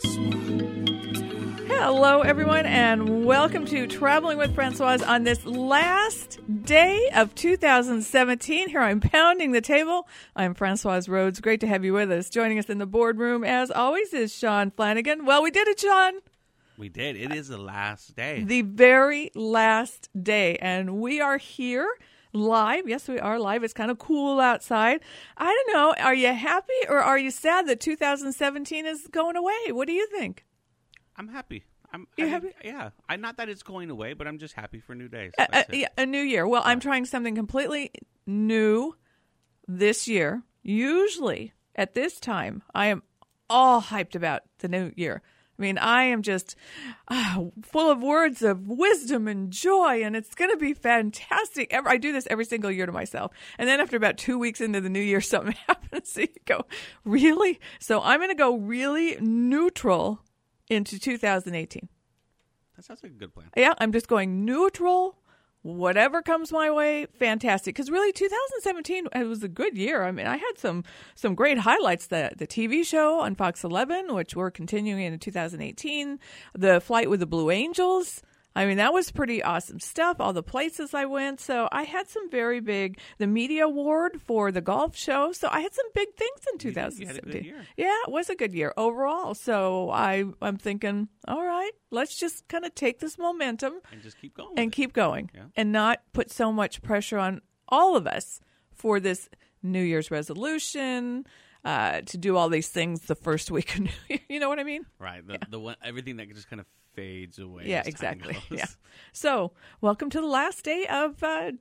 Hello, everyone, and welcome to Traveling with Francoise on this last day of 2017. Here I'm pounding the table. I'm Francoise Rhodes. Great to have you with us. Joining us in the boardroom, as always, is Sean Flanagan. Well, we did it, Sean. We did. It is the last day. The very last day, and we are here live. Yes, we are live. It's kind of cool outside. I don't know. Are you happy or are you sad that 2017 is going away? What do you think? I'm happy. You happy? Yeah. Not that it's going away, but I'm just happy for new days. Yeah, a new year. Well, I'm trying something completely new this year. Usually at this time, I am all hyped about the new year. I mean, I am just full of words of wisdom and joy, and it's going to be fantastic. I do this every single year to myself. And then after about 2 weeks into the new year, something happens. So you go, really? So I'm going to go really neutral into 2018. That sounds like a good plan. Yeah, I'm just going neutral. Whatever comes my way, fantastic. Because really, 2017 it was a good year. I mean, I had some great highlights. The TV show on Fox 11, which we're continuing in 2018. The Flight with the Blue Angels. I mean, that was pretty awesome stuff. All the places I went. So I had some very big, the media award for the golf show. So I had some big things in 2017. You had a good year. Yeah, it was a good year overall. So I'm thinking, all right, let's just kind of take this momentum. And just keep going. Yeah. And not put so much pressure on all of us for this New Year's resolution, to do all these things the first week of New Year. You know what I mean? Right. The one, everything that just kind of fades away. Yeah, exactly. Yeah. So, welcome to the last day of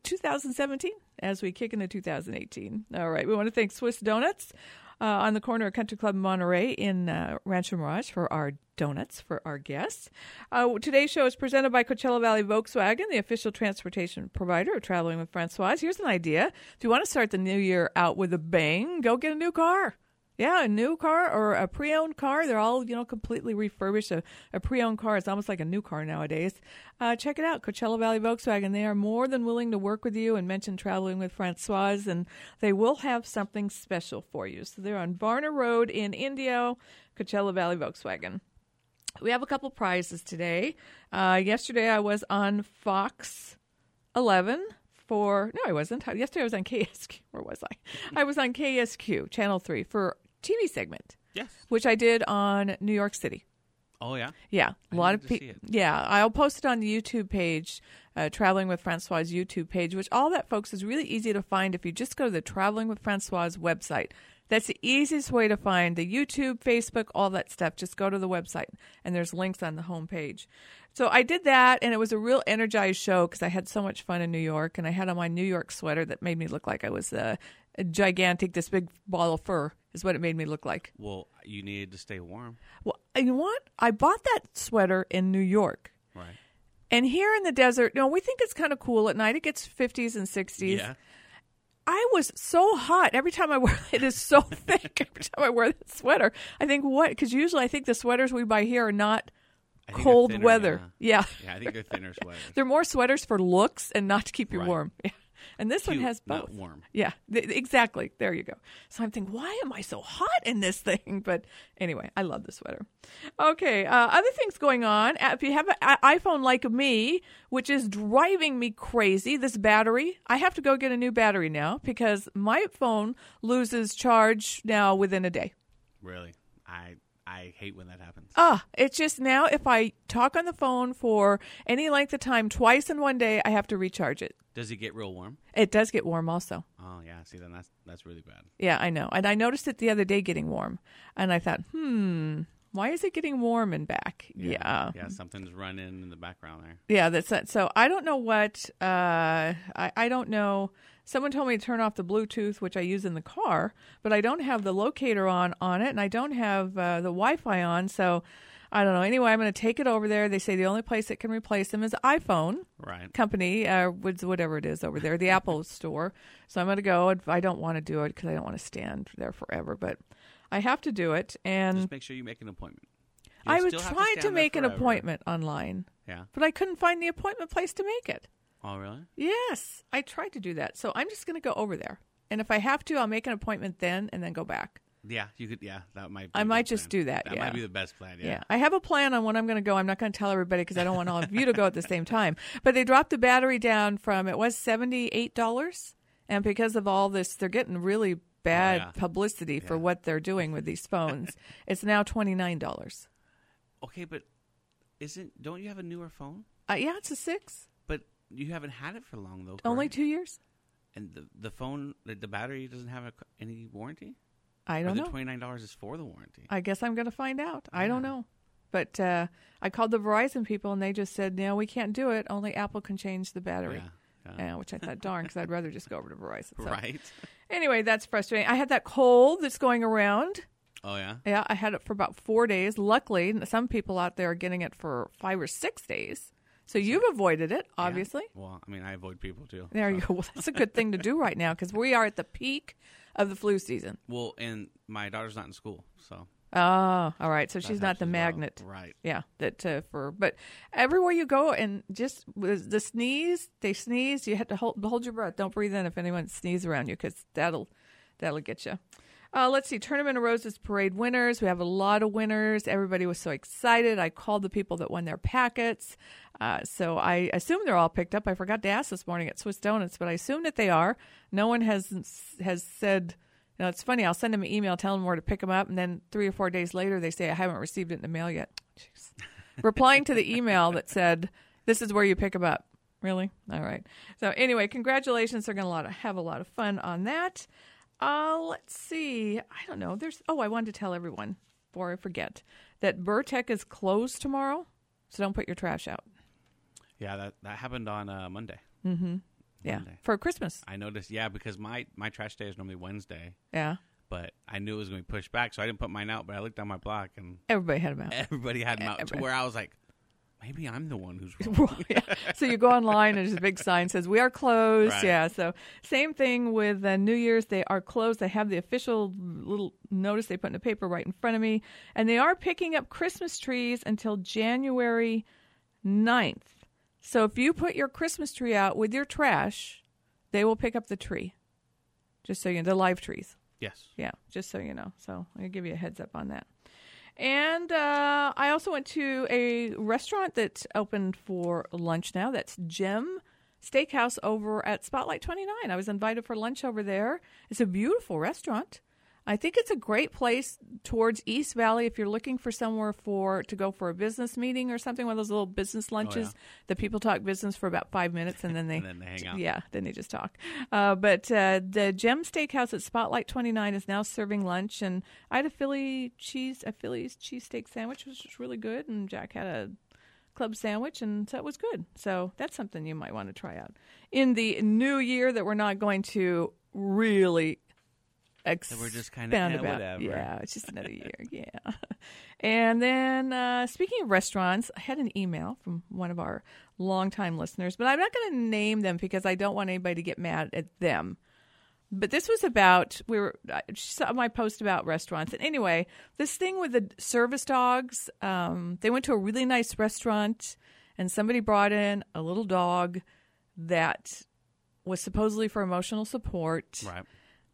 2017 as we kick into 2018. All right. We want to thank Swiss Donuts on the corner of Country Club Monterey in Rancho Mirage for our donuts for our guests. Today's show is presented by Coachella Valley Volkswagen, the official transportation provider of Traveling with Francoise. Here's an idea. If you want to start the new year out with a bang, go get a new car. Yeah, a new car or a pre-owned car. They're all, completely refurbished. A pre-owned car is almost like a new car nowadays. Check it out, Coachella Valley Volkswagen. They are more than willing to work with you and mention Traveling with Francoise, and they will have something special for you. So they're on Varner Road in Indio, Coachella Valley Volkswagen. We have a couple prizes today. Yesterday I was on Fox 11. No, I wasn't. Yesterday I was on KSQ. Where was I? I was on KSQ, Channel 3, for TV segment. Yes. Which I did on New York City. Oh, yeah? Yeah. A lot of people. Yeah. I'll post it on the YouTube page, Traveling with Francoise YouTube page, which all that, folks, is really easy to find if you just go to the Traveling with Francoise website. That's the easiest way to find the YouTube, Facebook, all that stuff. Just go to the website, and there's links on the homepage. So I did that, and it was a real energized show because I had so much fun in New York, and I had on my New York sweater that made me look like I was a gigantic, this big ball of fur is what it made me look like. Well, you needed to stay warm. Well, you know what? I bought that sweater in New York. Right. And here in the desert, we think it's kind of cool at night. It gets 50s and 60s. Yeah. I was so hot every time I wear it. Is so thick every time I wear that sweater. I think because usually I think the sweaters we buy here are not cold thinner, weather. Yeah. Yeah, I think they're thinner sweaters. They're more sweaters for looks and not to keep you warm. Yeah. And this Cute, one has both. Not warm. Yeah, exactly. There you go. So I'm thinking, why am I so hot in this thing? But anyway, I love the sweater. Okay, other things going on. If you have an iPhone like me, which is driving me crazy, this battery, I have to go get a new battery now because my phone loses charge now within a day. Really? I hate when that happens. It's just now if I talk on the phone for any length of time twice in one day, I have to recharge it. Does it get real warm? It does get warm also. Oh, yeah. See, then that's really bad. Yeah, I know. And I noticed it the other day getting warm. And I thought, why is it getting warm and back? Yeah. Yeah, something's running in the background there. Yeah, that's it. So I don't know what, I don't know. Someone told me to turn off the Bluetooth, which I use in the car, but I don't have the locator on it, and I don't have the Wi-Fi on, so I don't know. Anyway, I'm going to take it over there. They say the only place that can replace them is iPhone company, whatever it is over there, the Apple store. So I'm going to go. I don't want to do it because I don't want to stand there forever, but I have to do it. And just make sure you make an appointment. I was trying to make an appointment online, but I couldn't find the appointment place to make it. Oh, really? Yes, I tried to do that. So I'm just going to go over there. And if I have to, I'll make an appointment then and then go back. Yeah, you could. Yeah, that might. Be I a might good just plan. do that. That yeah. might be the best plan. Yeah. Yeah. I have a plan on when I'm going to go. I'm not going to tell everybody because I don't want all of you to go at the same time. But they dropped the battery down from, it was $78. And because of all this, they're getting really bad publicity for what they're doing with these phones. It's now $29. Okay, but don't you have a newer phone? Yeah, it's a 6. But you haven't had it for long though. Only correct? 2 years? And the phone, the battery doesn't have any warranty. I don't know. The $29 is for the warranty. I guess I'm going to find out. I don't know. But I called the Verizon people, and they just said, no, we can't do it. Only Apple can change the battery. Yeah. Which I thought, darn, because I'd rather just go over to Verizon. So. Right. Anyway, that's frustrating. I had that cold that's going around. Oh, yeah? Yeah, I had it for about 4 days. Luckily, some people out there are getting it for 5 or 6 days. So you've avoided it, obviously. Yeah. Well, I mean, I avoid people, too. There you go. Well, that's a good thing to do right now because we are at the peak of the flu season. Well, and my daughter's not in school, so. Oh, all right. So she's That's not the actually magnet. Right. Yeah, but everywhere you go and just with the sneeze, they sneeze. You have to hold your breath. Don't breathe in if anyone sneezes around you because that'll get you. Let's see. Tournament of Roses Parade winners. We have a lot of winners. Everybody was so excited. I called the people that won their packets. So I assume they're all picked up. I forgot to ask this morning at Swiss Donuts, but I assume that they are. No one has said. You know, it's funny. I'll send them an email telling them where to pick them up, and then 3 or 4 days later, they say, I haven't received it in the mail yet. Jeez. Replying to the email that said, this is where you pick them up. Really? All right. So anyway, congratulations. They're going to have a lot of fun on that. Let's see. I don't know. I wanted to tell everyone, before I forget, that Burtech is closed tomorrow, so don't put your trash out. Yeah, that happened on Monday. Mm-hmm. Yeah, Monday. for Christmas. I noticed, because my trash day is normally Wednesday. Yeah. But I knew it was going to be pushed back, so I didn't put mine out. But I looked on my block, and everybody had them out. Everybody had them out to where I was like, maybe I'm the one who's wrong. Yeah. So you go online, and there's a big sign that says, we are closed. Right. Yeah, so same thing with New Year's. They are closed. They have the official little notice they put in the paper right in front of me. And they are picking up Christmas trees until January 9th. So if you put your Christmas tree out with your trash, they will pick up the tree. Just so you know, the live trees. Yes. Yeah, just so you know. So I'll give you a heads up on that. And I also went to a restaurant that's opened for lunch now. That's Gem Steakhouse over at Spotlight 29. I was invited for lunch over there. It's a beautiful restaurant. I think it's a great place towards East Valley if you're looking for somewhere to go for a business meeting or something, one of those little business lunches that people talk business for about 5 minutes and then they, and then they hang out. Yeah, then they just talk. But the Gem Steakhouse at Spotlight 29 is now serving lunch, and I had a Philly's cheesesteak sandwich, which was really good, and Jack had a club sandwich, and so it was good. So that's something you might want to try out in the new year that we're not going to really we're just kind of whatever. Yeah, it's just another year. Yeah. And then speaking of restaurants, I had an email from one of our longtime listeners, but I'm not going to name them because I don't want anybody to get mad at them. But this was about, she saw my post about restaurants. And anyway, this thing with the service dogs, they went to a really nice restaurant and somebody brought in a little dog that was supposedly for emotional support. Right.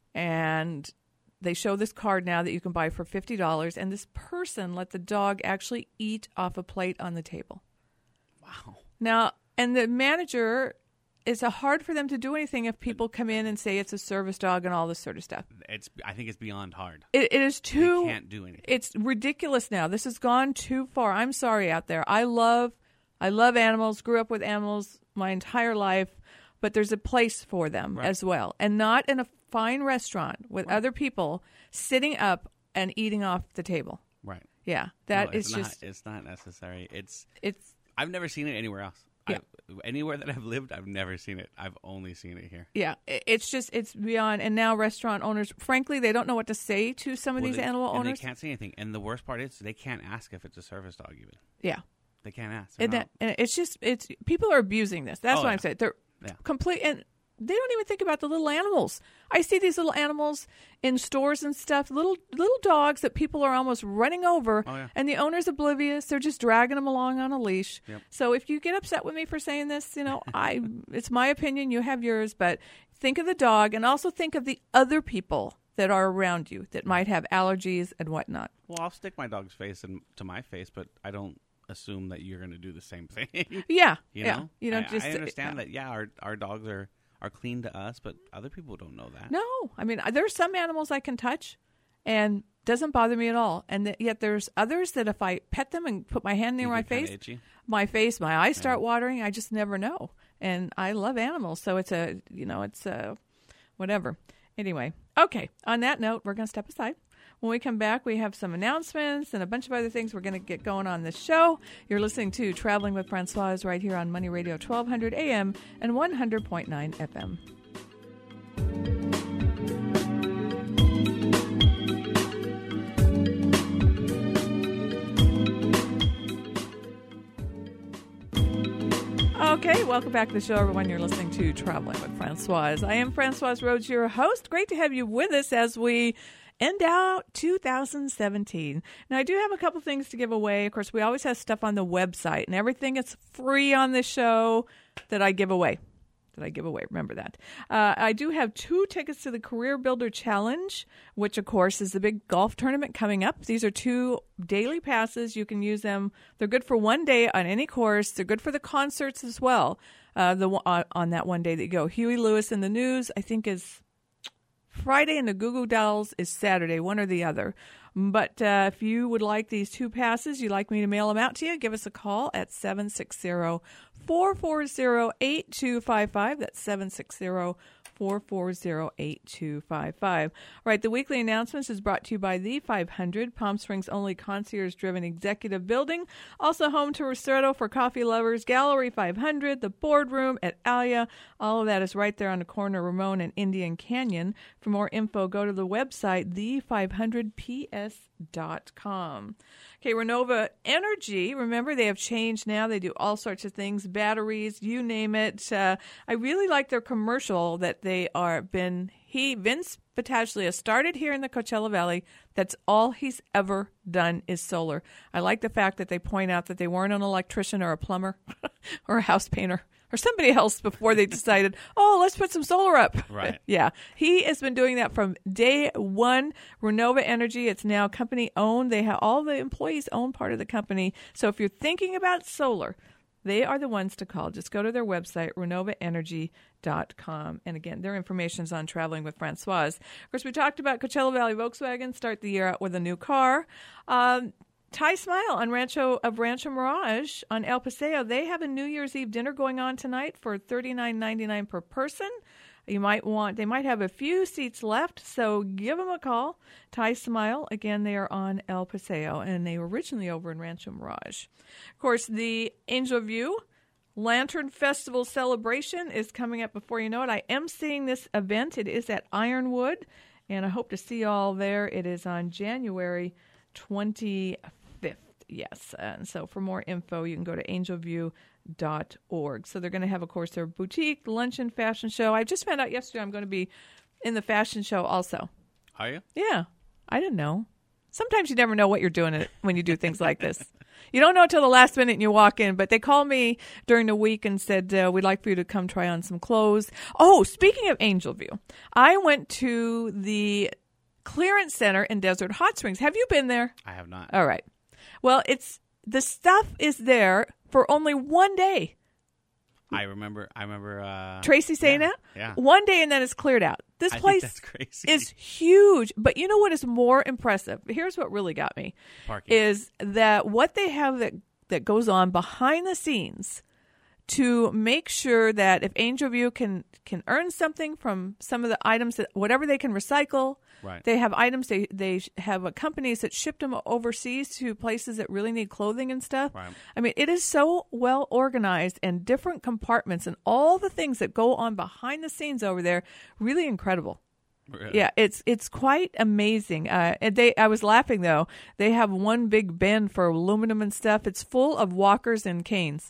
And they show this card now that you can buy for $50. And this person let the dog actually eat off a plate on the table. Wow. Now, and the manager, it's hard for them to do anything if people come in and say it's a service dog and all this sort of stuff. I think it's beyond hard. It is too. They can't do anything. It's ridiculous now. This has gone too far. I'm sorry out there. I love animals, grew up with animals my entire life, but there's a place for them as well. And not in a fine restaurant with other people sitting up and eating off the table. Right. Yeah. It's not necessary. It's I've never seen it anywhere else. Yeah. Anywhere that I've lived, I've never seen it. I've only seen it here. Yeah. It's beyond. And now restaurant owners, frankly, they don't know what to say to some of these animal owners. And they can't say anything. And the worst part is they can't ask if it's a service dog even. Yeah. They can't ask. And it's people are abusing this. That's what I'm saying. They're complete, and they don't even think about the little animals. I see these little animals in stores and stuff, little dogs that people are almost running over, and the owner's oblivious. They're just dragging them along on a leash. Yep. So if you get upset with me for saying this, it's my opinion. You have yours, but think of the dog, and also think of the other people that are around you that might have allergies and whatnot. Well, I'll stick my dog's face to my face, but I don't assume that you're going to do the same thing. Yeah. You yeah. know? You don't I understand that, our dogs are clean to us, but other people don't know that. No. I mean, there's some animals I can touch and doesn't bother me at all. And yet there's others that if I pet them and put my hand near my face, my eyes start watering. I just never know. And I love animals. So it's whatever. Anyway. Okay. On that note, we're going to step aside. When we come back, we have some announcements and a bunch of other things we're going to get going on this show. You're listening to Traveling with Francoise right here on Money Radio 1200 AM and 100.9 FM. Okay, welcome back to the show, everyone. You're listening to Traveling with Francoise. I am Francoise Rhodes, your host. Great to have you with us as we end out 2017. Now, I do have a couple things to give away. Of course, we always have stuff on the website, and everything is free on the show that I give away. Remember that. I do have 2 tickets to the Career Builder Challenge, which, of course, is the big golf tournament coming up. These are 2 daily passes. You can use them. They're good for one day on any course. They're good for the concerts as well. On that one day that you go. Huey Lewis and the News, I think, is Friday, and the Goo Goo Dolls is Saturday, one or the other. But if you would like these 2 passes, you'd like me to mail them out to you, give us a call at 760-440-8255. That's 760-440-8255. All right, the weekly announcements is brought to you by The 500, Palm Springs' only concierge-driven executive building. Also home to Ristretto for coffee lovers, Gallery 500, the Boardroom at Alia. All of that is right there on the corner of Ramon and Indian Canyon. For more info, go to the website, the500ps.com. Okay, Renova Energy, remember they have changed now. They do all sorts of things, batteries, you name it. I really like their commercial that they are Vince Pataglia started here in the Coachella Valley. That's all he's ever done is solar. I like the fact that they point out that they weren't an electrician or a plumber or a house painter or somebody else before they decided, let's put some solar up. Right. Yeah. He has been doing that from day one. Renova Energy, it's now company owned. They have all the employees own part of the company. So if you're thinking about solar, they are the ones to call. Just go to their website, renovaenergy.com. And again, their information is on Traveling with Francoise. Of course, we talked about Coachella Valley Volkswagen, start the year out with a new car. Thai Smile on Rancho Mirage on El Paseo. They have a New Year's Eve dinner going on tonight for $39.99 per person. They might have a few seats left, so give them a call. Thai Smile, again, they are on El Paseo, and they were originally over in Rancho Mirage. Of course, the Angel View Lantern Festival celebration is coming up before you know it. I am seeing this event. It is at Ironwood, and I hope to see you all there. It is on January 25th. Yes. And so for more info, you can go to angelview.org. So they're going to have, of course, their boutique, luncheon, fashion show. I just found out yesterday I'm going to be in the fashion show also. Are you? Yeah. I didn't know. Sometimes you never know what you're doing when you do things like this. You don't know until the last minute and you walk in. But they called me during the week and said, we'd like for you to come try on some clothes. Oh, speaking of Angel View, I went to the Clearance Center in Desert Hot Springs. Have you been there? I have not. All right. Well, the stuff is there for only one day. I remember. Tracy saying that? Yeah. One day and then it's cleared out. This place that's crazy. is huge. But you know what is more impressive? Here's what really got me. Parking. Is that what they have that goes on behind the scenes to make sure that if Angel View can earn something from some of the items, that whatever they can recycle. Right. They have items, they have companies that ship them overseas to places that really need clothing and stuff. Right. I mean, it is so well organized and different compartments and all the things that go on behind the scenes over there, really incredible. Really? Yeah, it's quite amazing. I was laughing, though. They have one big bin for aluminum and stuff. It's full of walkers and canes.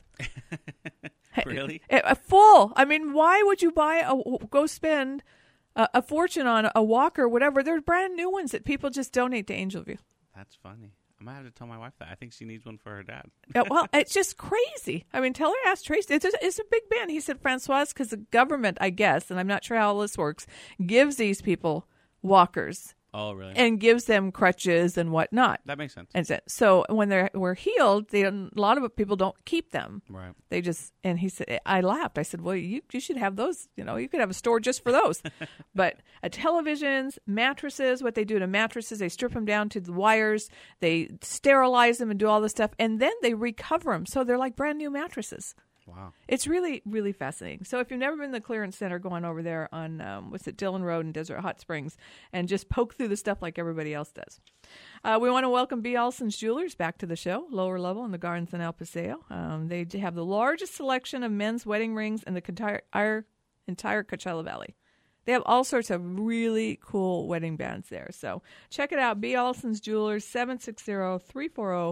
Really? Full. I mean, why would you go spend a fortune on a walker, whatever? They're brand new ones that people just donate to Angel View. That's funny. I might have to tell my wife that. I think she needs one for her dad. Well, it's just crazy. I mean, tell her, ask Tracy. It's a big bin. He said, Francoise, because the government, I guess, and I'm not sure how all this works, gives these people walkers. Oh, really? And gives them crutches and whatnot. That makes sense. And so when we're healed, a lot of people don't keep them. Right. They just, and he said, I laughed. I said, well, you should have those, you could have a store just for those. But televisions, mattresses, what they do to mattresses, they strip them down to the wires, they sterilize them and do all this stuff, and then they recover them. So they're like brand new mattresses. Wow. It's really, really fascinating. So if you've never been to the clearance center, go on over there on, Dillon Road in Desert Hot Springs and just poke through the stuff like everybody else does. We want to welcome B. Olson's Jewelers back to the show, lower level in the Gardens in El Paseo. They have the largest selection of men's wedding rings in the entire Coachella Valley. They have all sorts of really cool wedding bands there. So check it out, B. Olson's Jewelers, 760-340-4211,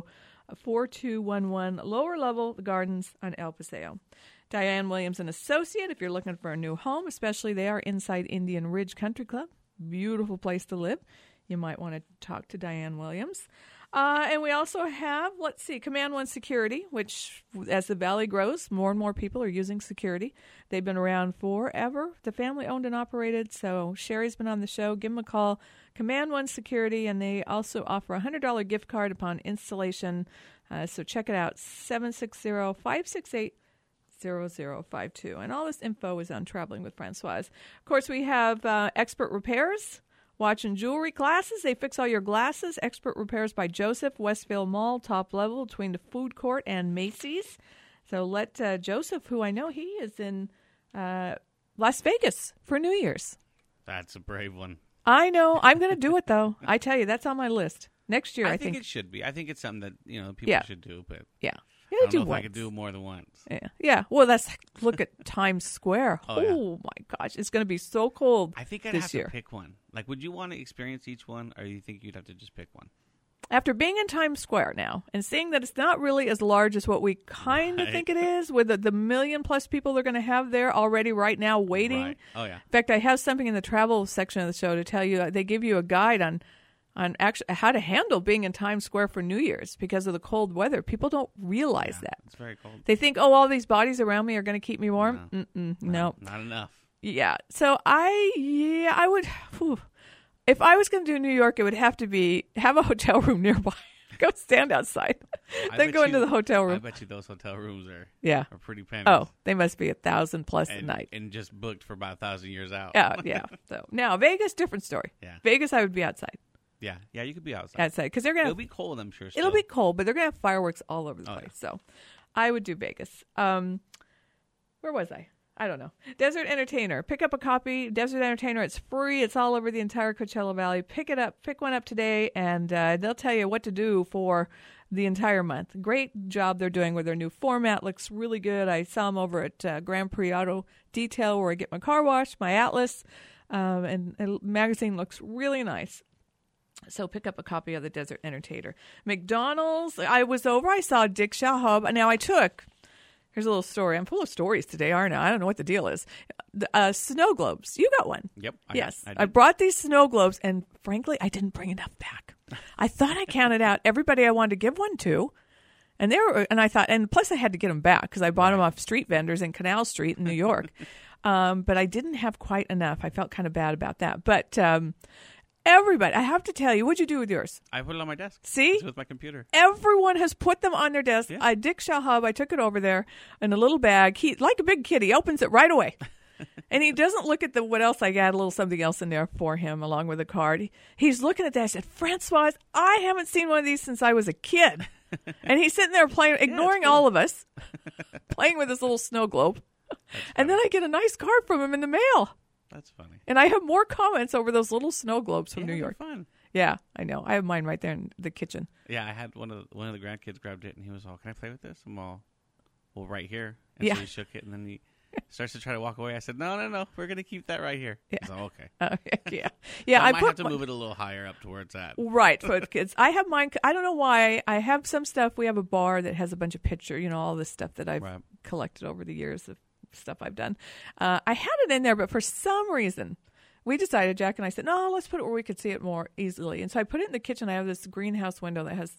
lower level, the Gardens on El Paseo. Diane Williams and Associate, if you're looking for a new home, especially they are inside Indian Ridge Country Club. Beautiful place to live. You might want to talk to Diane Williams. And we also have, Command One Security, which as the Valley grows, more and more people are using security. They've been around forever. The family owned and operated, so Sherry's been on the show. Give them a call. Command One Security, and they also offer a $100 gift card upon installation. So check it out, 760-568-0052. And all this info is on Traveling with Francoise. Of course, we have Expert Repairs. Watch and jewelry classes. They fix all your glasses. Expert Repairs by Joseph, Westfield Mall, top level between the food court and Macy's. So let Joseph, who I know he is in Las Vegas for New Year's. That's a brave one. I know. I'm going to do it, though. I tell you, that's on my list. Next year, I think it should be. I think it's something that people should do. But yeah. I don't know if I could do more than once. Yeah. Well, look at Times Square. Oh my gosh, it's going to be so cold. I think I'd have to pick one. Like, would you want to experience each one, or do you think you'd have to just pick one? After being in Times Square now and seeing that it's not really as large as what we kind of think it is, with the million-plus people they're going to have there already right now waiting. Right. Oh yeah. In fact, I have something in the travel section of the show to tell you. They give you a guide on actually how to handle being in Times Square for New Year's because of the cold weather. People don't realize that. It's very cold. They think, all these bodies around me are going to keep me warm. No. Not enough. Yeah. So I would, if I was going to do New York, it would have to have a hotel room nearby. Go stand outside. Then go into the hotel room. I bet you those hotel rooms are pretty pennies. Oh, they must be 1,000 plus a night. And just booked for about 1,000 years out. Yeah. So now Vegas, different story. Yeah. Vegas, I would be outside. Yeah, you could be outside. Outside, because they're gonna. It'll be cold, I'm sure. Still. It'll be cold, but they're gonna have fireworks all over the place. Yeah. So, I would do Vegas. Where was I? I don't know. Desert Entertainer. Pick up a copy. Desert Entertainer. It's free. It's all over the entire Coachella Valley. Pick it up. Pick one up today, and they'll tell you what to do for the entire month. Great job they're doing with their new format. Looks really good. I saw them over at Grand Prix Auto Detail, where I get my car washed, my Atlas, and the magazine looks really nice. So pick up a copy of the Desert Entertainer. McDonald's, I was over. I saw Dick Shahab. Now here's a little story. I'm full of stories today, aren't I? I don't know what the deal is. Snow globes. You got one. Yep. I brought these snow globes, and frankly, I didn't bring enough back. I thought I counted out everybody I wanted to give one to. And I thought, and plus I had to get them back because I bought them off street vendors in Canal Street in New York. But I didn't have quite enough. I felt kind of bad about that. But everybody, I have to tell you, what'd you do with yours? I put it on my desk. See? It's with my computer. Everyone has put them on their desk. Yeah. Dick Shahab, I took it over there in a little bag. He, like a big kid, he opens it right away. And he doesn't look at what else I got, a little something else in there for him along with a card. He's looking at that. I said, Francoise, I haven't seen one of these since I was a kid. And he's sitting there playing, ignoring all of us, playing with his little snow globe. And then I get a nice card from him in the mail. That's funny. And I have more comments over those little snow globes from New York. Fun. Yeah, I know. I have mine right there in the kitchen. Yeah, I had one of the grandkids grabbed it, and he was all, "Can I play with this?" I'm all, "Well, right here." And so he shook it, and then he starts to try to walk away. I said, "No, we're gonna keep that right here." Yeah. He's all, "Okay." Yeah. So I might have to move it a little higher up to where it's at. Right, for the kids. I have mine. I don't know why. I have some stuff. We have a bar that has a bunch of pictures, all this stuff that I've collected over the years of stuff I've done. I had it in there, but for some reason, we decided, Jack and I said, no, let's put it where we could see it more easily. And so I put it in the kitchen. I have this greenhouse window that has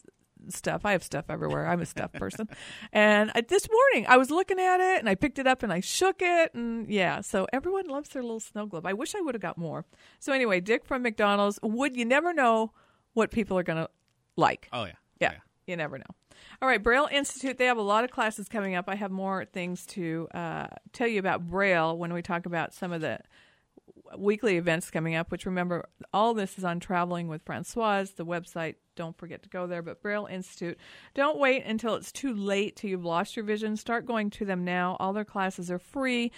stuff. I have stuff everywhere. I'm a stuff person. And this morning I was looking at it and I picked it up and I shook it. And yeah, so everyone loves their little snow globe. I wish I would have got more. So anyway, Dick from McDonald's, you never know what people are going to like. Oh, yeah. Yeah. You never know. All right, Braille Institute, they have a lot of classes coming up. I have more things to tell you about Braille when we talk about some of the weekly events coming up, which remember, all this is on Traveling with Francoise, the website. Don't forget to go there. But Braille Institute, don't wait until it's too late till you've lost your vision. Start going to them now. All their classes are free.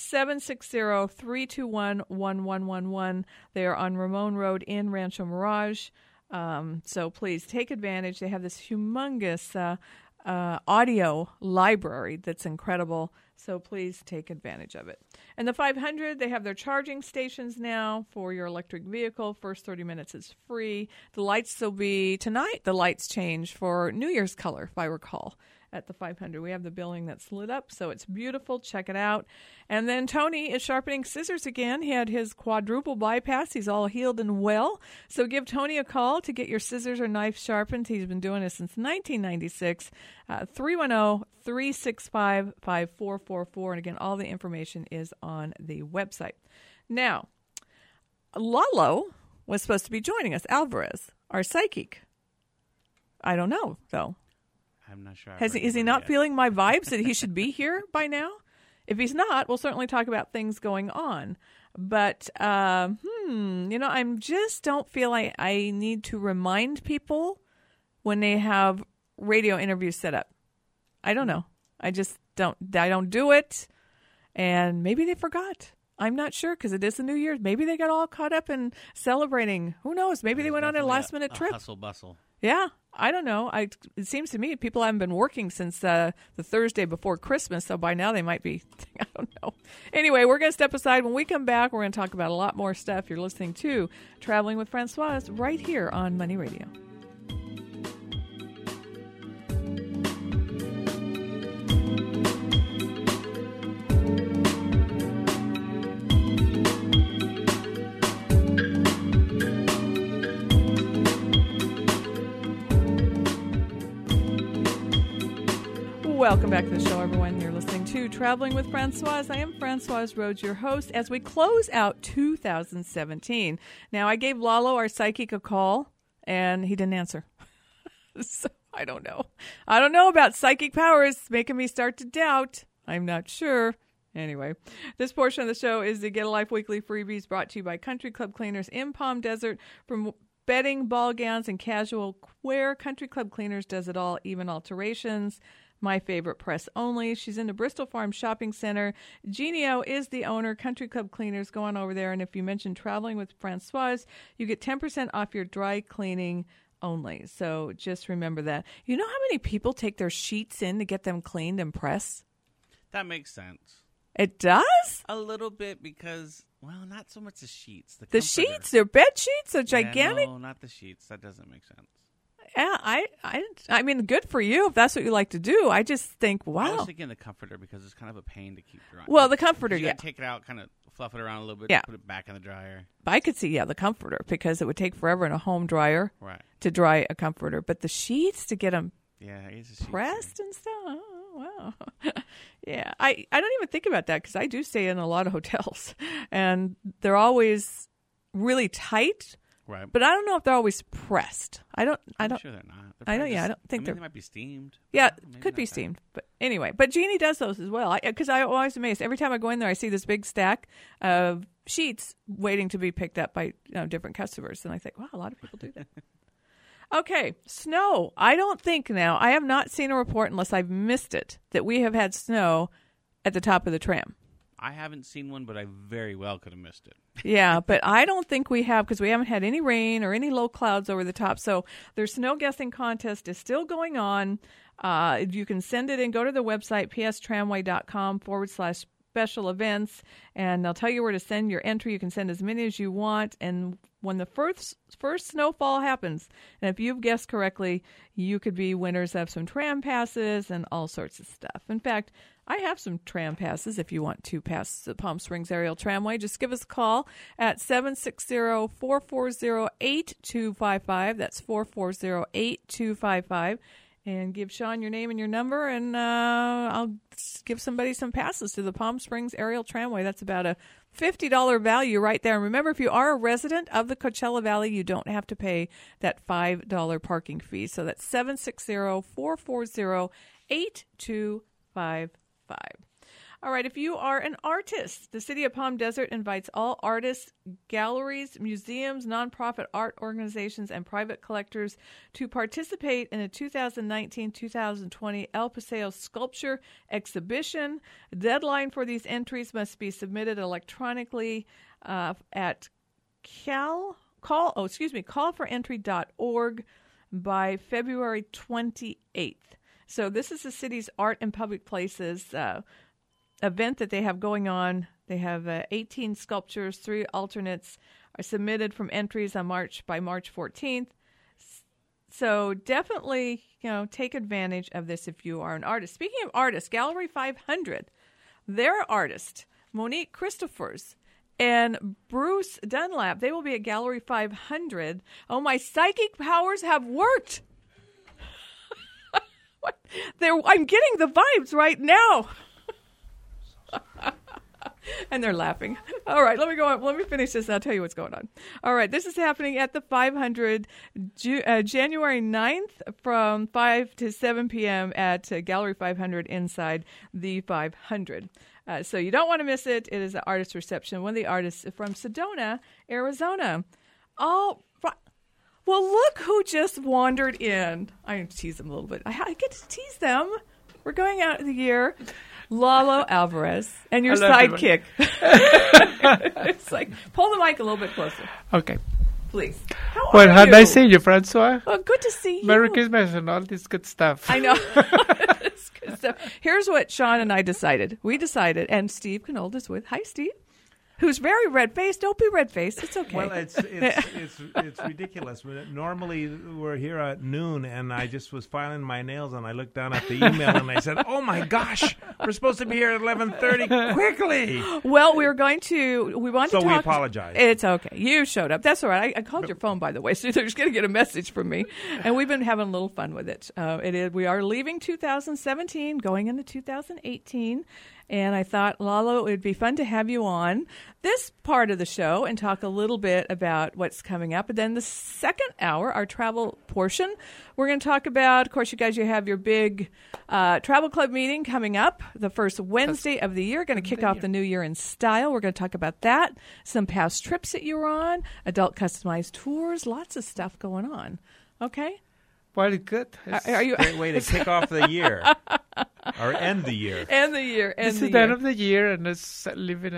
760-321-1111. They are on Ramon Road in Rancho Mirage. So please take advantage. They have this humongous audio library that's incredible. So please take advantage of it. And the 500, they have their charging stations now for your electric vehicle. First 30 minutes is free. The lights will be tonight. The lights change for New Year's color, if I recall. At the 500, we have the building that's lit up, so it's beautiful. Check it out. And then Tony is sharpening scissors again. He had his quadruple bypass. He's all healed and well. So give Tony a call to get your scissors or knife sharpened. He's been doing this since 1996. 310-365-5444. And again, all the information is on the website. Now, Lalo was supposed to be joining us, Alvarez, our psychic. I don't know, though. I'm not sure. Is he not feeling my vibes that he should be here by now? If he's not, we'll certainly talk about things going on. But, I just don't feel like I need to remind people when they have radio interviews set up. I don't know. I don't do it. And maybe they forgot. I'm not sure because it is the New Year's. Maybe they got all caught up in celebrating. Who knows? Maybe they went on a last-minute trip. Hustle bustle. Yeah, I don't know. It seems to me people haven't been working since the Thursday before Christmas, so by now they might be, I don't know. Anyway, we're going to step aside. When we come back, we're going to talk about a lot more stuff. You're listening to Traveling with Francoise right here on Money Radio. Welcome back to the show, everyone. You're listening to Traveling with Francoise. I am Francoise Rhodes, your host, as we close out 2017. Now, I gave Lalo, our psychic, a call, and he didn't answer. So, I don't know. I don't know about psychic powers making me start to doubt. I'm not sure. Anyway, this portion of the show is the Get a Life Weekly freebies brought to you by Country Club Cleaners in Palm Desert. From bedding, ball gowns, and casual wear, Country Club Cleaners does it all, even alterations. My favorite press only. She's in the Bristol Farm Shopping Center. Genio is the owner. Country Club Cleaners. Go on over there. And if you mention Traveling with Francoise, you get 10% off your dry cleaning only. So just remember that. You know how many people take their sheets in to get them cleaned and pressed? That makes sense. It does? A little bit because, well, not so much the sheets. The sheets? Their bed sheets are gigantic? Yeah, no, not the sheets. That doesn't make sense. Yeah, I mean, good for you if that's what you like to do. I just think, wow. I was thinking the comforter because it's kind of a pain to keep drying. Well, the comforter, you take it out, kind of fluff it around a little bit, put it back in the dryer. I could see, the comforter, because it would take forever in a home dryer to dry a comforter. But the sheets, to get them pressed and stuff, oh, wow. Yeah, I don't even think about that because I do stay in a lot of hotels, and they're always really tight. Right. But I don't know if they're always pressed. I'm sure they're not. I don't think they might be steamed. Yeah, could be steamed. But anyway, but Jeannie does those as well. Because I'm always amazed. Every time I go in there, I see this big stack of sheets waiting to be picked up by different customers. And I think, wow, a lot of people do that. Okay, snow. I have not seen a report, unless I've missed it, that we have had snow at the top of the tram. I haven't seen one, but I very well could have missed it. Yeah, but I don't think we have because we haven't had any rain or any low clouds over the top. So their snow guessing contest is still going on. You can send it in. Go to the website, pstramway.com/special events, and they'll tell you where to send your entry. You can send as many as you want. And when the first snowfall happens, and if you've guessed correctly, you could be winners of some tram passes and all sorts of stuff. In fact, I have some tram passes if you want to pass the Palm Springs Aerial Tramway. Just give us a call at 760-440-8255. That's 440-8255. And give Sean your name and your number, and I'll give somebody some passes to the Palm Springs Aerial Tramway. That's about a $50 value right there. And remember, if you are a resident of the Coachella Valley, you don't have to pay that $5 parking fee. So that's 760-440-8255. All right, if you are an artist, the City of Palm Desert invites all artists, galleries, museums, nonprofit art organizations, and private collectors to participate in a 2019-2020 El Paseo Sculpture Exhibition. The deadline for these entries must be submitted electronically at callforentry.org by February 28th. So this is the city's art and public places event that they have going on. They have 18 sculptures. 3 alternates are submitted from entries by March 14th. So definitely, take advantage of this if you are an artist. Speaking of artists, Gallery 500, their artist, Monique Christophers and Bruce Dunlap, they will be at Gallery 500. Oh, my psychic powers have worked. I'm getting the vibes right now. And they're laughing. All right, let me go on. Let me finish this and I'll tell you what's going on. All right, this is happening at the 500 January 9th from 5 to 7 p.m. at Gallery 500 inside the 500. So you don't want to miss it. It is an artist reception. One of the artists from Sedona, Arizona. Oh, well, look who just wandered in. I tease them a little bit. I get to tease them. We're going out of the year. Lalo Alvarez and your sidekick. It's like, pull the mic a little bit closer. Okay. Please. Well, how nice seeing you, Francois. Well, good to see you. Merry Christmas and all this good stuff. I know. It's good stuff. Here's what Sean and I decided. We decided, and Steve Canold is with. Hi, Steve. Who's very red-faced. Don't be red-faced. It's okay. Well, it's ridiculous. Normally, we're here at noon, and I just was filing my nails, and I looked down at the email, and I said, oh, my gosh, we're supposed to be here at 11:30. Quickly! Well, we want to talk. So we apologize. It's okay. You showed up. That's all right. I called your phone, by the way, so they're just going to get a message from me. And we've been having a little fun with it. We are leaving 2017, going into 2018. And I thought, Lalo, it would be fun to have you on this part of the show and talk a little bit about what's coming up. And then the second hour, our travel portion, we're going to talk about, of course, you guys, you have your big travel club meeting coming up the first Wednesday of the year. Going to kick off the new year in style. We're going to talk about that, some past trips that you were on, adult customized tours, lots of stuff going on. Okay? Well, good. Are you? Great way to kick off the year. Or end the year. End the year. This is the end of the year, and it's living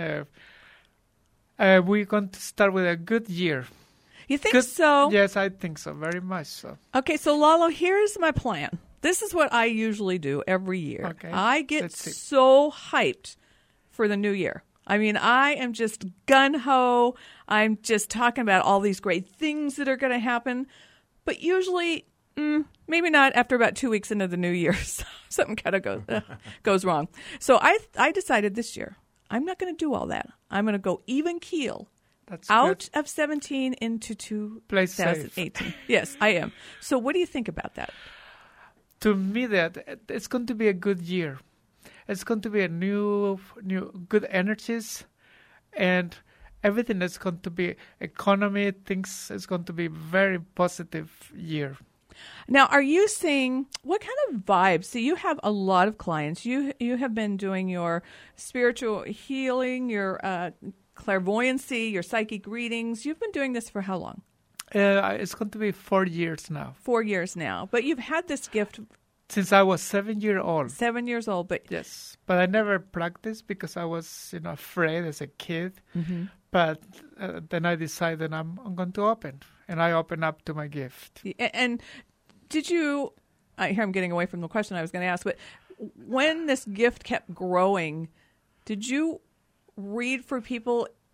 we're going to start with a good year. You think so? Yes, I think so. Very much so. Okay, so Lalo, here's my plan. This is what I usually do every year. Okay. I get so hyped for the new year. I mean, I am just gung-ho. I'm just talking about all these great things that are going to happen. But usually, maybe not after about 2 weeks into the new year. Something kind of goes wrong. So I decided this year, I'm not going to do all that. I'm going to go even keel. That's out good. of 17 into 2018. Safe. Yes, I am. So what do you think about that? To me, that it's going to be a good year. It's going to be a new good energies, and everything is going to be economy. Things is going to be very positive year. Now, are you seeing what kind of vibes? So you have a lot of clients. You have been doing your spiritual healing, your clairvoyancy, your psychic readings. You've been doing this for how long? It's going to be 4 years now. 4 years now. But you've had this gift since I was 7 years old. 7 years old, but yes. But I never practiced because I was, afraid as a kid. Mm-hmm. But then I decided I'm going to open, and I open up to my gift. And did you? Here I'm getting away from the question I was going to ask, but when this gift kept growing, did you read for people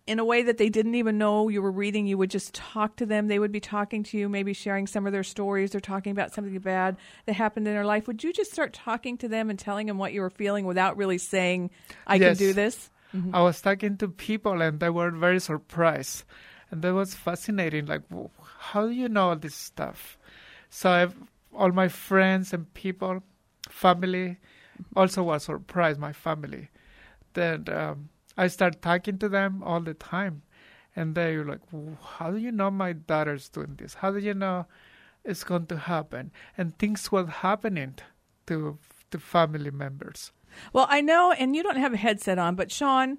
in a way that they didn't even know you were reading. You would just talk to them. They would be talking to you, maybe sharing some of their stories or talking about something bad that happened in their life. Would you just start talking to them and telling them what you were feeling without really saying, I can do this? Mm-hmm. I was talking to people and they were very surprised. And that was fascinating. Like, how do you know all this stuff? So all my friends and people, family, also was surprised, my family. Then I started talking to them all the time. And they were like, how do you know my daughter's doing this? How do you know it's going to happen? And things were happening to family members. Well, I know, and you don't have a headset on, but Sean,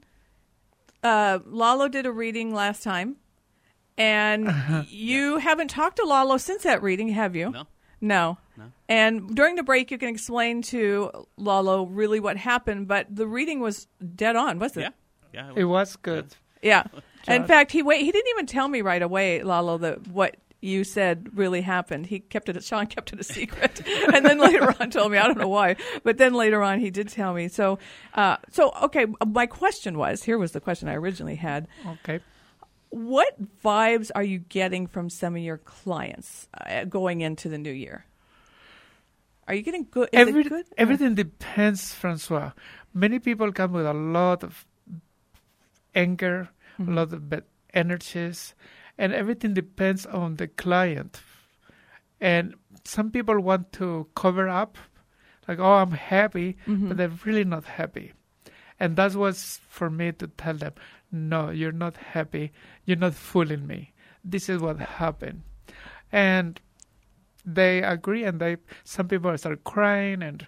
Lalo did a reading last time. And you haven't talked to Lalo since that reading, have you? No. And during the break, you can explain to Lalo really what happened, but the reading was dead on, wasn't it? Yeah. It was good. Yeah. In fact, he didn't even tell me right away, Lalo, what you said really happened. Sean kept it a secret, and then later on told me. I don't know why, but then later on he did tell me. So okay. My question was, here was the question I originally had. Okay. What vibes are you getting from some of your clients going into the new year? Are you getting good? Is it good? Everything depends, Francois. Many people come with a lot of anger, a lot of bad energies, and everything depends on the client. And some people want to cover up, like, oh, I'm happy, but they're really not happy. And that was for me to tell them, no, you're not happy. You're not fooling me. This is what happened. And they agree, and some people start crying, and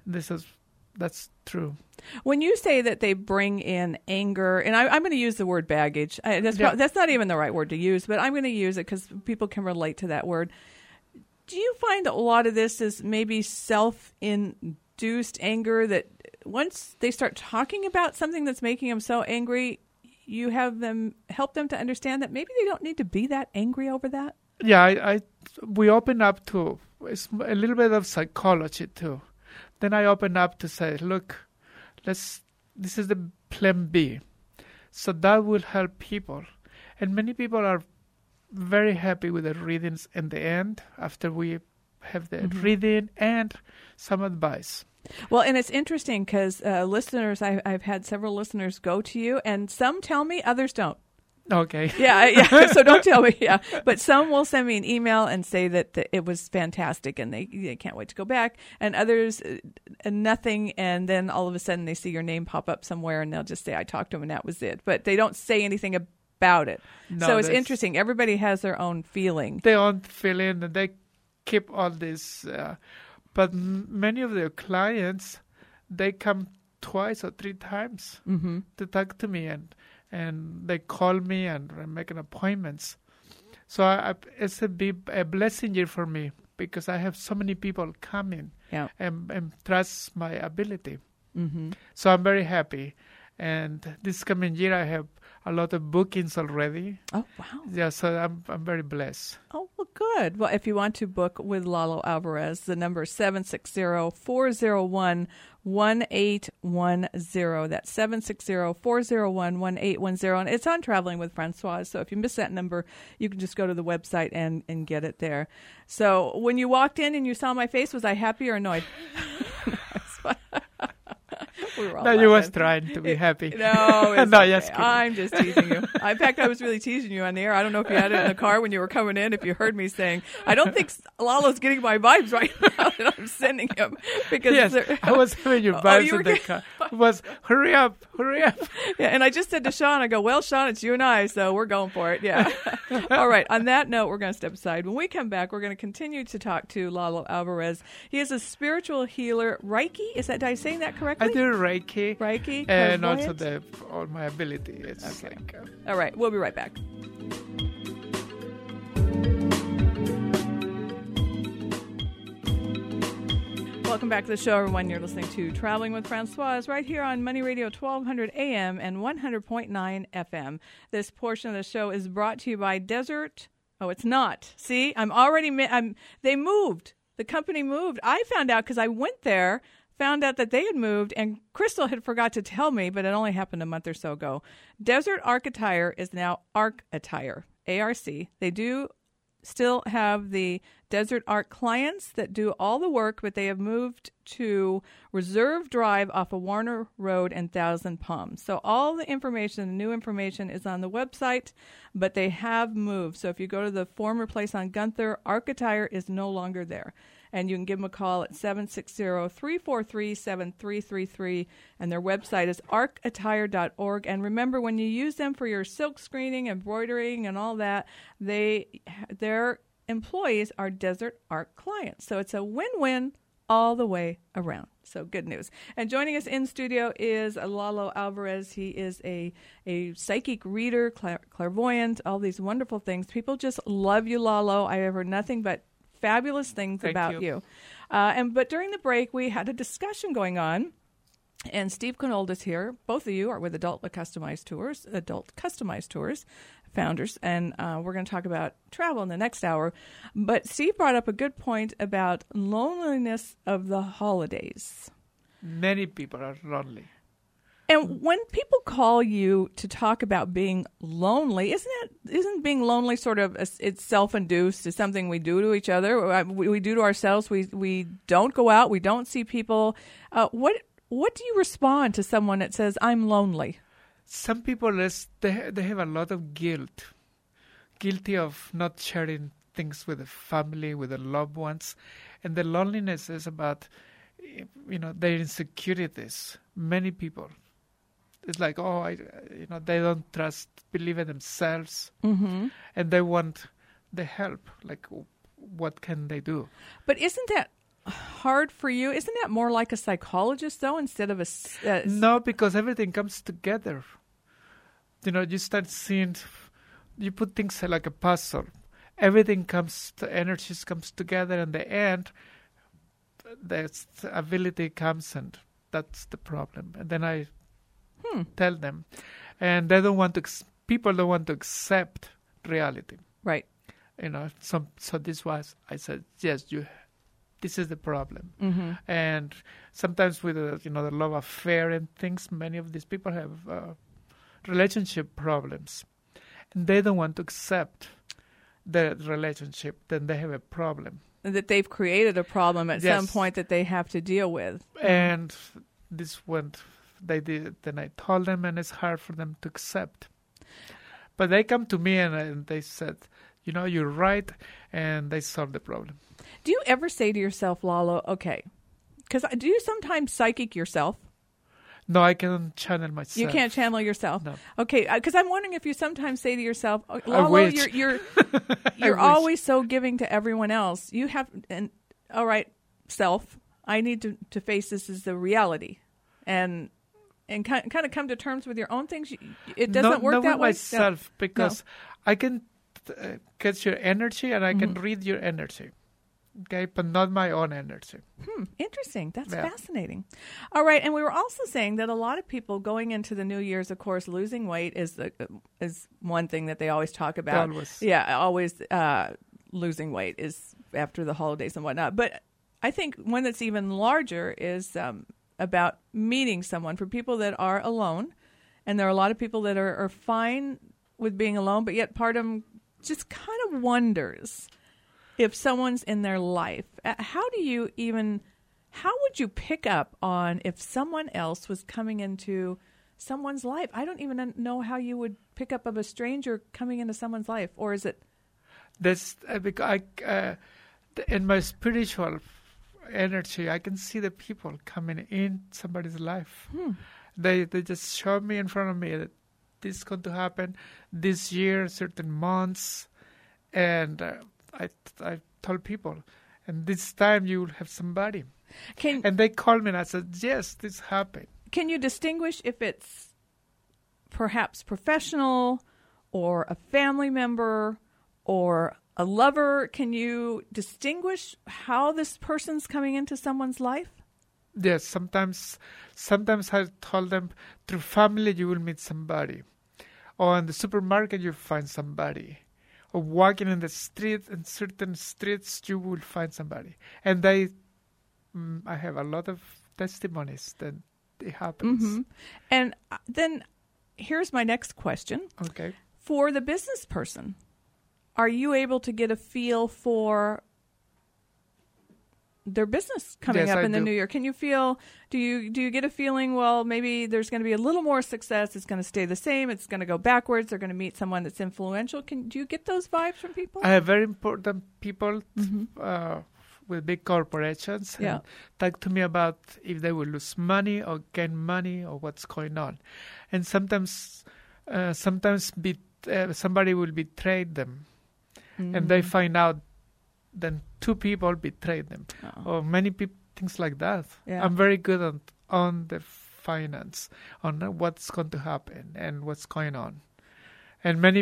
that's true. When you say that they bring in anger, and I'm going to use the word baggage. That's not even the right word to use, but I'm going to use it because people can relate to that word. Do you find that a lot of this is maybe self-induced anger, that once they start talking about something that's making them so angry, you have them help them to understand that maybe they don't need to be that angry over that? Yeah, we open up to a little bit of psychology too. Then I open up to say, look, this is the plan B. So that will help people. And many people are very happy with the readings in the end after we have the reading and some advice. Well, and it's interesting because listeners, I've had several listeners go to you, and some tell me, others don't. Okay. Yeah. So don't tell me. Yeah. But some will send me an email and say that it was fantastic and they can't wait to go back. And others, nothing. And then all of a sudden they see your name pop up somewhere and they'll just say, I talked to him and that was it. But they don't say anything about it. No, so it's interesting. Everybody has their own feeling. Their own feeling, and they keep all this. But many of their clients, they come twice or three times to talk to me, and they call me and make appointments. So it's a blessing year for me because I have so many people coming and trust my ability. So I'm very happy. And this coming year, I have a lot of bookings already. Oh, wow. Yeah, so I'm very blessed. Oh, well, good. Well, if you want to book with Lalo Alvarez, the number is 760-401-1810. That's 760-401-1810. And it's on Traveling with Francois. So if you miss that number, you can just go to the website and get it there. So when you walked in and you saw my face, was I happy or annoyed? No, you was trying to be happy. No, it's no, okay. Just kidding. I'm just teasing you. In fact, I was really teasing you on the air. I don't know if you had it in the car when you were coming in, if you heard me saying, I don't think Lalo's getting my vibes right now that I'm sending him. Because yes, I was having your vibes in the car. It was, hurry up. Yeah, and I just said to Sean, I go, well, Sean, it's you and I, so we're going for it. Yeah. All right. On that note, we're going to step aside. When we come back, we're going to continue to talk to Lalo Alvarez. He is a spiritual healer. Reiki? Did I say that correctly? I do Reiki. And also all my ability. It's okay. All right. We'll be right back. Welcome back to the show, everyone. You're listening to Traveling with Francois right here on Money Radio 1200 AM and 100.9 FM. This portion of the show is brought to you by Desert. Oh, it's not. See, they moved. The company moved. I found out because I went there found out that they had moved, and Crystal had forgot to tell me, but it only happened a month or so ago. Desert Arc Attire is now Arc Attire, A-R-C. They do still have the Desert Arc clients that do all the work, but they have moved to Reserve Drive off of Warner Road and Thousand Palms. So all the information, the new information, is on the website, but they have moved. So if you go to the former place on Gunther, Arc Attire is no longer there. And you can give them a call at 760-343-7333, and their website is arcattire.org. And remember, when you use them for your silk screening, embroidering, and all that, their employees are Desert Arc clients. So it's a win-win all the way around. So good news. And joining us in studio is Lalo Alvarez. He is a psychic reader, clairvoyant, all these wonderful things. People just love you, Lalo. I have heard nothing but fabulous things about you. But during the break, we had a discussion going on, and Steve Knold is here. Both of you are with Adult Customized Tours founders, and we're going to talk about travel in the next hour. But Steve brought up a good point about loneliness of the holidays. Many people are lonely. And when people call you to talk about being lonely, isn't being lonely sort of it's self-induced? It's something we do to each other. We do to ourselves. We don't go out. We don't see people. What do you respond to someone that says, "I'm lonely"? Some people they have a lot of guilty of not sharing things with the family, with the loved ones, and the loneliness is about their insecurities. Many people. It's like, they don't believe in themselves, and they want the help. Like, what can they do? But isn't that hard for you? Isn't that more like a psychologist, though, instead of a... No, because everything comes together. You start seeing... You put things like a puzzle. Everything energies comes together, and the end, the ability comes, and that's the problem. And then I... tell them, and they don't want to. People don't want to accept reality, right? So this was. I said, yes, this is the problem, and sometimes with the love affair and things, many of these people have relationship problems, and they don't want to accept the relationship. Then they have a problem. That they've created a problem at some point that they have to deal with, and this went. They did. Then I told them, and it's hard for them to accept. But they come to me and they said, you're right, and they solved the problem. Do you ever say to yourself, Lalo, okay, because do you sometimes psychic yourself? No, I can't channel myself. You can't channel yourself? No. Okay, because I'm wondering if you sometimes say to yourself, Lalo, you're always so giving to everyone else. You have, all right, self, I need to face this as the reality. And kind of come to terms with your own things. It doesn't work that way. Not with myself, because I can catch your energy and I can read your energy. Okay, but not my own energy. Interesting. That's fascinating. All right, and we were also saying that a lot of people going into the New Year's, of course, losing weight is one thing that they always talk about. Always losing weight is after the holidays and whatnot. But I think one that's even larger is about meeting someone. For people that are alone, and there are a lot of people that are fine with being alone, but yet part of them just kind of wonders if someone's in their life. How would you pick up on if someone else was coming into someone's life? I don't even know how you would pick up of a stranger coming into someone's life, or is it? In my spiritual energy, I can see the people coming in somebody's life. They just show me in front of me that this is going to happen this year, certain months, and I told people, and this time you will have somebody. And they called me and I said, yes, this happened. Can you distinguish if it's perhaps professional or a family member or a lover? Can you distinguish how this person's coming into someone's life? Yes, sometimes I told them through family you will meet somebody. Or in the supermarket you find somebody. Or walking in the street, in certain streets you will find somebody. And I have a lot of testimonies that it happens. Mm-hmm. And then here's my next question. Okay. For the business person, are you able to get a feel for their business coming Yes, up I in the do. new year? Can you feel, do you get a feeling, well, maybe there's going to be a little more success, it's going to stay the same, it's going to go backwards, they're going to meet someone that's influential? Do you get those vibes from people? I have very important people Mm-hmm. with big corporations and Yeah. talk to me about if they will lose money or gain money or what's going on. And sometimes somebody will betray them, and they find out then two people betrayed them, or many things like that. Yeah. I'm very good on the finance, on what's going to happen and what's going on. And many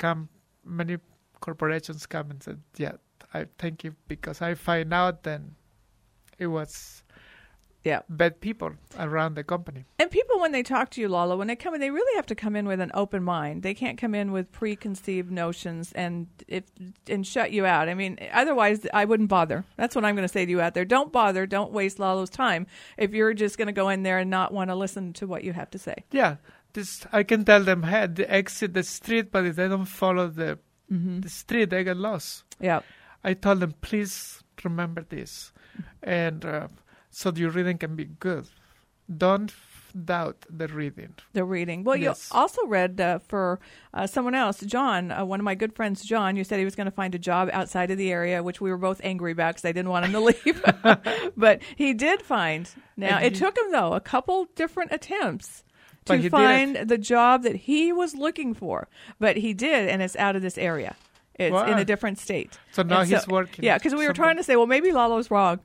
corporations come and said, yeah, I thank you, because I find out then it was bad people around the company. And people, when they talk to you, Lalo, when they come in, they really have to come in with an open mind. They can't come in with preconceived notions and shut you out. I mean, otherwise, I wouldn't bother. That's what I'm going to say to you out there. Don't bother. Don't waste Lalo's time if you're just going to go in there and not want to listen to what you have to say. Yeah, I can tell them, hey, they exit the street, but if they don't follow the street, they get lost. Yeah. I told them, please remember this, and so your reading can be good. Don't doubt the reading. The reading. Well, Yes. You also read for someone else, John, one of my good friends, John. You said he was going to find a job outside of the area, which we were both angry about because I didn't want him to leave. But he did find. Now, it took him, though, a couple different attempts to find the job that he was looking for. But he did, and it's out of this area. It's in a different state. So now he's working. Yeah, because we were trying to say, well, maybe Lalo's wrong.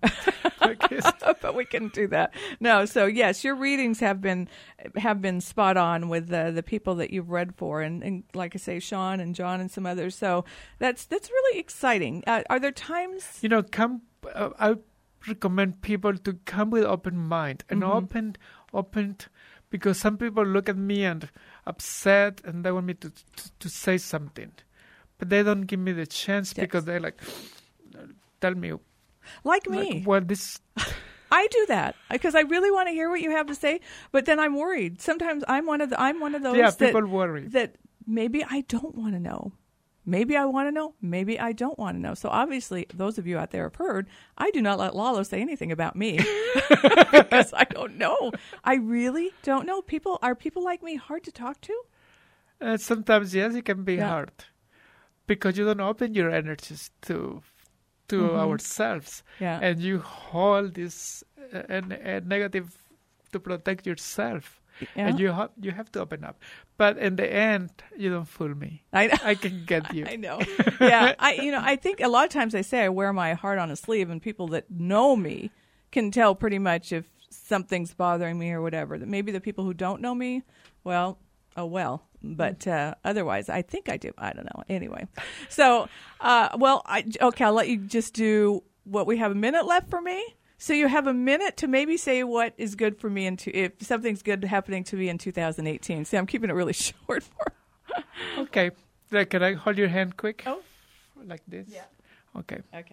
But we couldn't do that. No, so yes, your readings have been spot on with the people that you've read for, and like I say, Sean and John and some others. So that's really exciting. Are there times? I recommend people to come with open mind and open, because some people look at me and upset and they want me to say something. But they don't give me the chance because they tell me. Like me. This. I do that because I really want to hear what you have to say, but then I'm worried. Sometimes I'm one of those. Yeah, people worry that maybe I don't want to know. Maybe I want to know. Maybe I don't want to know. So obviously, those of you out there have heard, I do not let Lalo say anything about me because I don't know. I really don't know. Are people like me hard to talk to? Sometimes, yes, it can be hard. Because you don't open your energies to ourselves, and you hold this negative to protect yourself, and you have to open up. But in the end, you don't fool me. I can get you. I know. Yeah, I think a lot of times I say I wear my heart on a sleeve, and people that know me can tell pretty much if something's bothering me or whatever. That maybe the people who don't know me, well. But otherwise, I think I do. I don't know. Anyway, so, I'll let you just do what we have a minute left for me. So you have a minute to maybe say what is good for me if something's good happening to me in 2018. See, I'm keeping it really short for. Okay. Can I hold your hand quick? Oh. Like this? Yeah. Okay. Okay.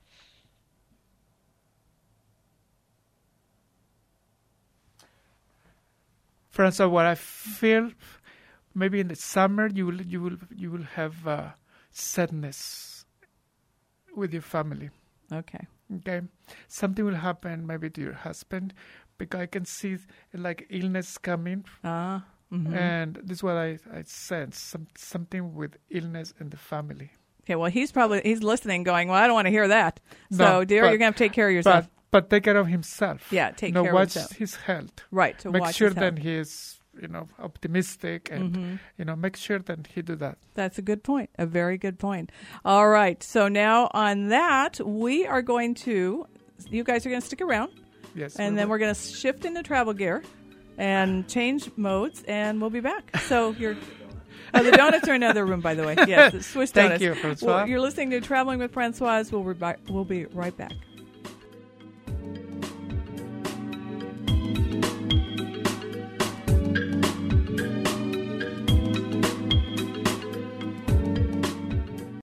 Francois, what I feel, maybe in the summer you will have sadness with your family. Okay. Okay, something will happen maybe to your husband, because I can see illness coming. And this is what I sense, something with illness in the family. Okay, well, he's listening going, well, I don't want to hear that. So, dear, you're going to have to take care of yourself. But take care of himself. Yeah, take care of himself. Watch his health. Right, to make watch sure his health. that he is, optimistic, and, make sure that he do that. That's a good point, a very good point. All right, so now on that, you guys are going to stick around. Yes. And then we're going to shift into travel gear and change modes, and we'll be back. So the donuts are in another room, by the way. Yes, the Swiss donuts. Thank you, Francois. Well, you're listening to Traveling with Francois. We'll be right back.